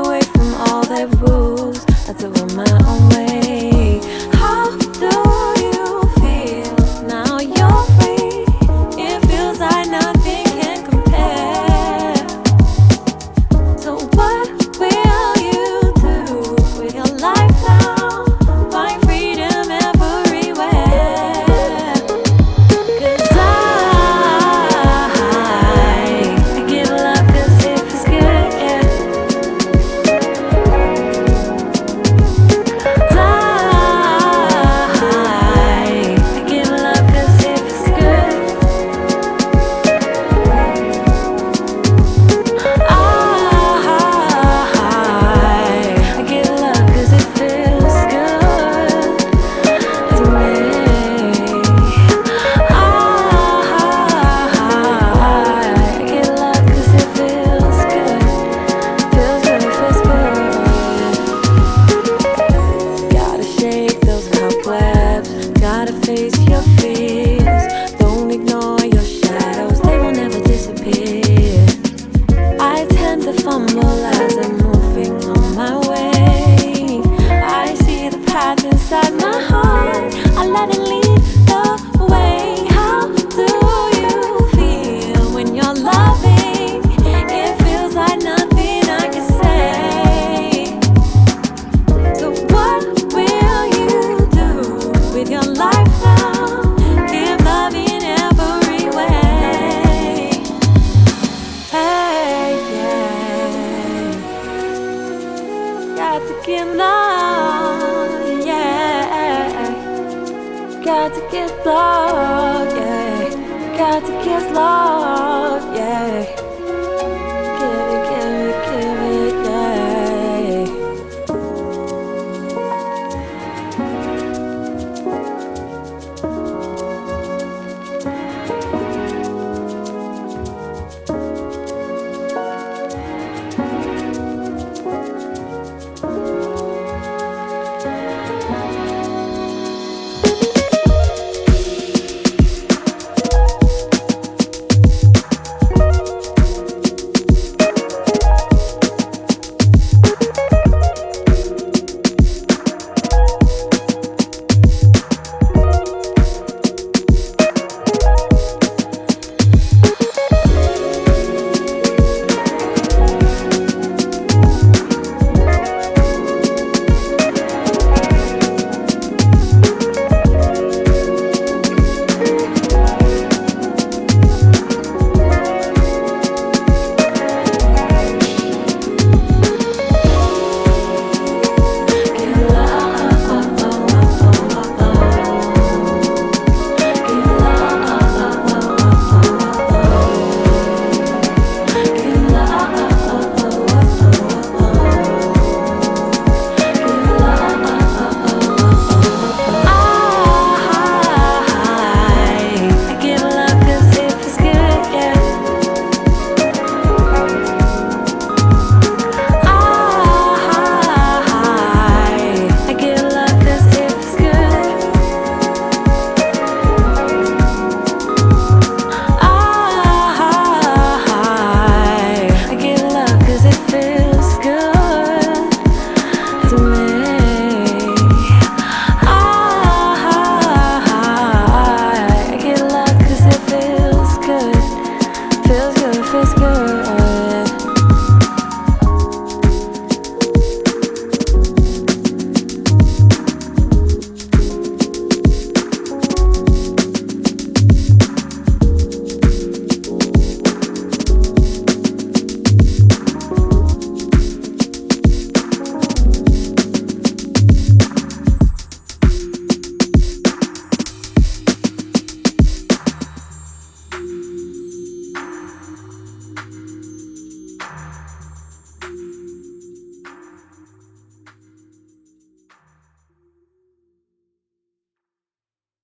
away from all their rules. I do it my own way. How do you feel now you're free? It feels like nothing can compare. So what will you do with your life now? Find freedom everywhere. 'Cause I give love 'cause it feels good, yeah. I give love 'cause it feels good. I give love 'cause it feels good to me. I give love 'cause it feels good. Feels good, feels good. Gotta shake those cobwebs. Gotta face your fears. Don't ignore your shadows, they will never disappear. I tend to fumble as I'm moving on my way. I see the path inside my heart. I let it lead the way. How do you feel when you're loving? It feels like nothing I can say. So what will you do with your life now? Give love in every way. Hey, yeah. Got to give love, yeah. Got to give love, yeah. Got to give love, yeah.